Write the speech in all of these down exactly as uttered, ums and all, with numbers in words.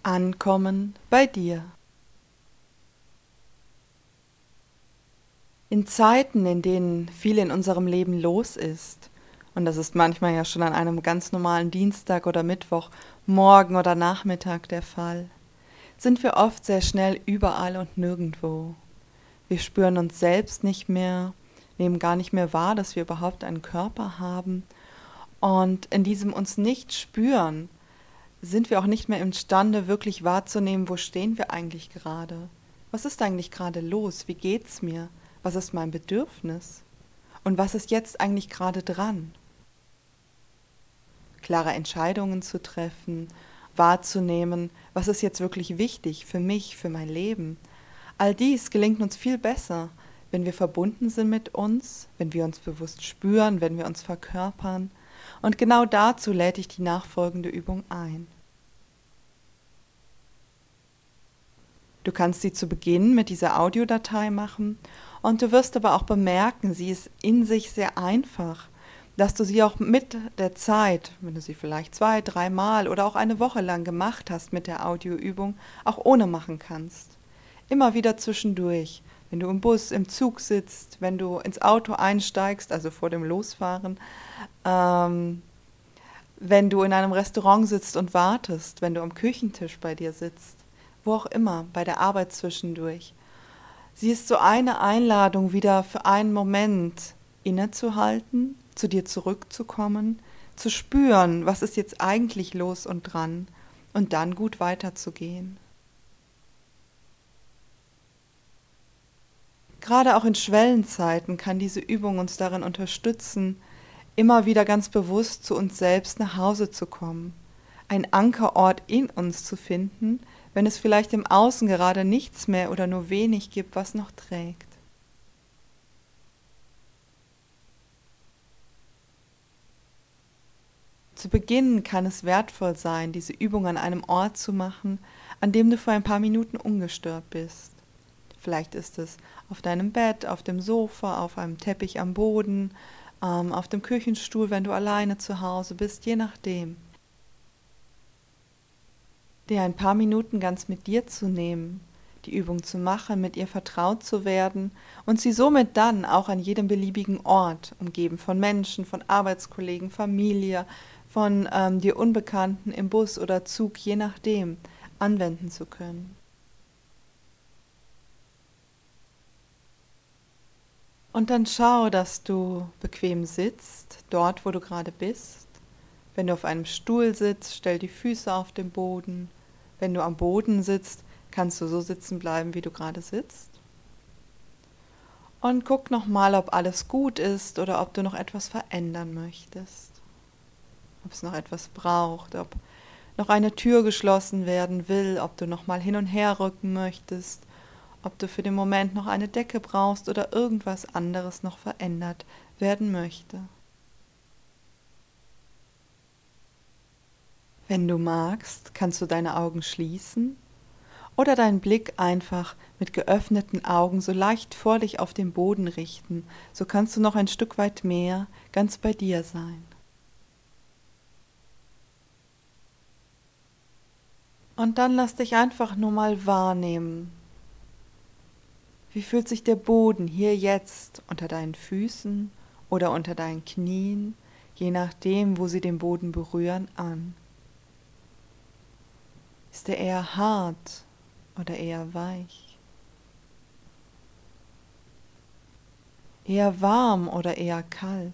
Ankommen bei dir. In Zeiten, in denen viel in unserem Leben los ist, und das ist manchmal ja schon an einem ganz normalen Dienstag oder Mittwoch, Morgen oder Nachmittag der Fall, sind wir oft sehr schnell überall und nirgendwo. Wir spüren uns selbst nicht mehr, nehmen gar nicht mehr wahr, dass wir überhaupt einen Körper haben. Und in diesem uns nicht spüren, sind wir auch nicht mehr imstande, wirklich wahrzunehmen, wo stehen wir eigentlich gerade? Was ist eigentlich gerade los? Wie geht's mir? Was ist mein Bedürfnis? Und was ist jetzt eigentlich gerade dran? Klare Entscheidungen zu treffen, wahrzunehmen, was ist jetzt wirklich wichtig für mich, für mein Leben. All dies gelingt uns viel besser, wenn wir verbunden sind mit uns, wenn wir uns bewusst spüren, wenn wir uns verkörpern. Und genau dazu lädt dich die nachfolgende Übung ein. Du kannst sie zu Beginn mit dieser Audiodatei machen und du wirst aber auch bemerken, sie ist in sich sehr einfach, dass du sie auch mit der Zeit, wenn du sie vielleicht zwei, dreimal oder auch eine Woche lang gemacht hast mit der Audioübung, auch ohne machen kannst. Immer wieder zwischendurch, wenn du im Bus, im Zug sitzt, wenn du ins Auto einsteigst, also vor dem Losfahren, ähm, wenn du in einem Restaurant sitzt und wartest, wenn du am Küchentisch bei dir sitzt, wo auch immer, bei der Arbeit zwischendurch. Sie ist so eine Einladung, wieder für einen Moment innezuhalten, zu dir zurückzukommen, zu spüren, was ist jetzt eigentlich los und dran, und dann gut weiterzugehen. Gerade auch in Schwellenzeiten kann diese Übung uns darin unterstützen, immer wieder ganz bewusst zu uns selbst nach Hause zu kommen, einen Ankerort in uns zu finden, wenn es vielleicht im Außen gerade nichts mehr oder nur wenig gibt, was noch trägt. Zu Beginn kann es wertvoll sein, diese Übung an einem Ort zu machen, an dem du für ein paar Minuten ungestört bist. Vielleicht ist es auf deinem Bett, auf dem Sofa, auf einem Teppich am Boden, ähm, auf dem Küchenstuhl, wenn du alleine zu Hause bist, je nachdem. Dir ein paar Minuten ganz mit dir zu nehmen, die Übung zu machen, mit ihr vertraut zu werden und sie somit dann auch an jedem beliebigen Ort, umgeben von Menschen, von Arbeitskollegen, Familie, von ähm, dir Unbekannten im Bus oder Zug, je nachdem, anwenden zu können. Und dann schau, dass du bequem sitzt, dort wo du gerade bist. Wenn du auf einem Stuhl sitzt, stell die Füße auf den Boden. Wenn du am Boden sitzt, kannst du so sitzen bleiben, wie du gerade sitzt. Und guck nochmal, ob alles gut ist oder ob du noch etwas verändern möchtest. Ob es noch etwas braucht, ob noch eine Tür geschlossen werden will, ob du nochmal hin und her rücken möchtest, ob du für den Moment noch eine Decke brauchst oder irgendwas anderes noch verändert werden möchte. Wenn du magst, kannst du deine Augen schließen oder deinen Blick einfach mit geöffneten Augen so leicht vor dich auf den Boden richten. So kannst du noch ein Stück weit mehr ganz bei dir sein. Und dann lass dich einfach nur mal wahrnehmen. Wie fühlt sich der Boden hier jetzt unter deinen Füßen oder unter deinen Knien, je nachdem, wo sie den Boden berühren, an? Ist er eher hart oder eher weich? Eher warm oder eher kalt?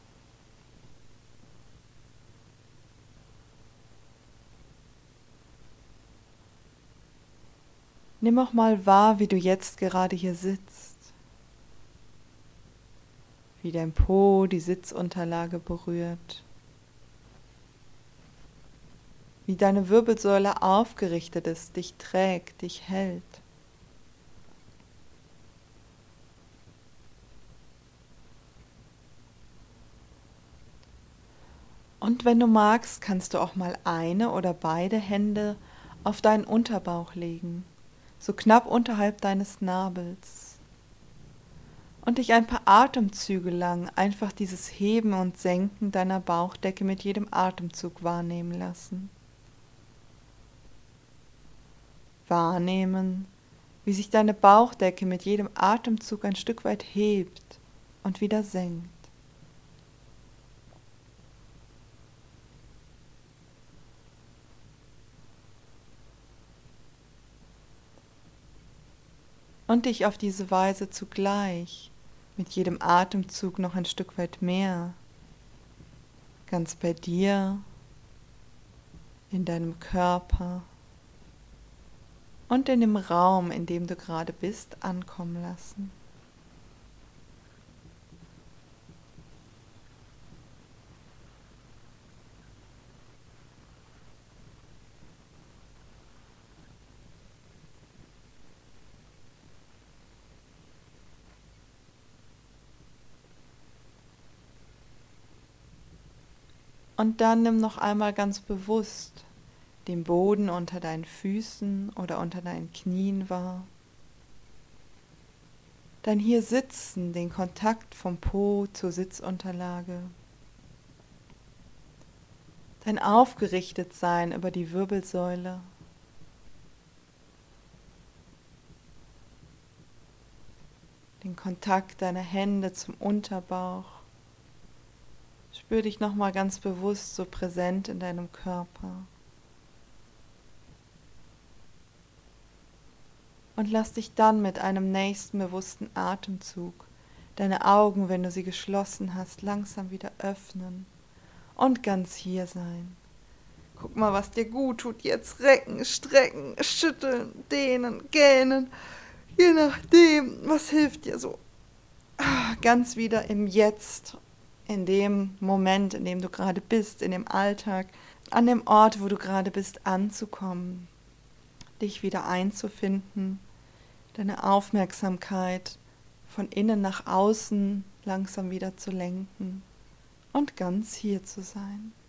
Nimm auch mal wahr, wie du jetzt gerade hier sitzt, wie dein Po die Sitzunterlage berührt, wie deine Wirbelsäule aufgerichtet ist, dich trägt, dich hält. Und wenn du magst, kannst du auch mal eine oder beide Hände auf deinen Unterbauch legen, so knapp unterhalb deines Nabels. Und dich ein paar Atemzüge lang einfach dieses Heben und Senken deiner Bauchdecke mit jedem Atemzug wahrnehmen lassen. Wahrnehmen, wie sich deine Bauchdecke mit jedem Atemzug ein Stück weit hebt und wieder senkt. Und dich auf diese Weise zugleich mit jedem Atemzug noch ein Stück weit mehr ganz bei dir, in deinem Körper und in dem Raum, in dem du gerade bist, ankommen lassen. Und dann nimm noch einmal ganz bewusst den Boden unter deinen Füßen oder unter deinen Knien wahr. Dann hier sitzen, den Kontakt vom Po zur Sitzunterlage. Dein Aufgerichtetsein über die Wirbelsäule. Den Kontakt deiner Hände zum Unterbauch. Spür dich nochmal ganz bewusst so präsent in deinem Körper. Und lass dich dann mit einem nächsten bewussten Atemzug deine Augen, wenn du sie geschlossen hast, langsam wieder öffnen und ganz hier sein. Guck mal, was dir gut tut. Jetzt recken, strecken, schütteln, dehnen, gähnen. Je nachdem, was hilft dir so. Ganz wieder im Jetzt, in dem Moment, in dem du gerade bist, in dem Alltag, an dem Ort, wo du gerade bist, anzukommen. Dich wieder einzufinden, deine Aufmerksamkeit von innen nach außen langsam wieder zu lenken und ganz hier zu sein.